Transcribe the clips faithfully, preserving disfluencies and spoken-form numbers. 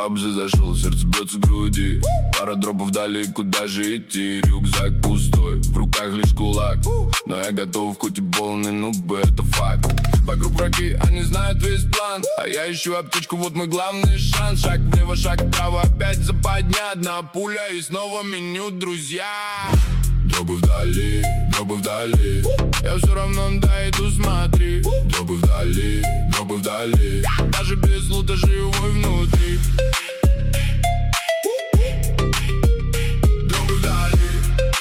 уже зашел, сердце бьется в груди. Пара дропов вдали, куда же идти? Рюкзак пустой, в руках лишь кулак. Но я готов, хоть и полный, ну бы это факт. Вокруг враги, они знают весь план. А я ищу аптечку, вот мой главный шанс. Шаг влево, шаг вправо, опять западня. Одна пуля и снова меню, друзья. Дробы вдали, дробы вдали. Я все равно дойду, смотри. Дробы вдали, дробы вдали. Даже без лута живой внутри. Дробы вдали.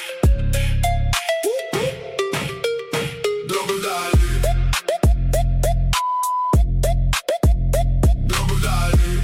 Дробы вдали. Дробы вдали.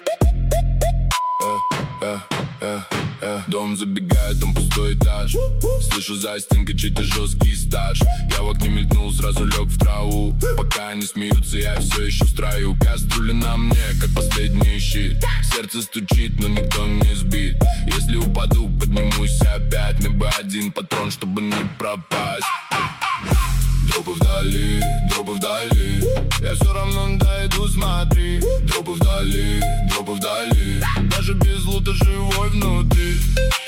Э, э, э, э. Дом забегает, там пустой этаж. Слышу за стенкой чей-то жесткий стаж. Я в окне мелькнул, сразу лег в траву. Пока они смеются, я все еще в строю. Кастрюля на мне, как последний щит. Сердце стучит, но никто не сбит. Если упаду, поднимусь опять. Мне бы один патрон, чтобы не пропасть. Дробы вдали, дробы вдали. Я все равно дойду, смотри. Дробы вдали, дробы вдали. Даже без лута живой внутри.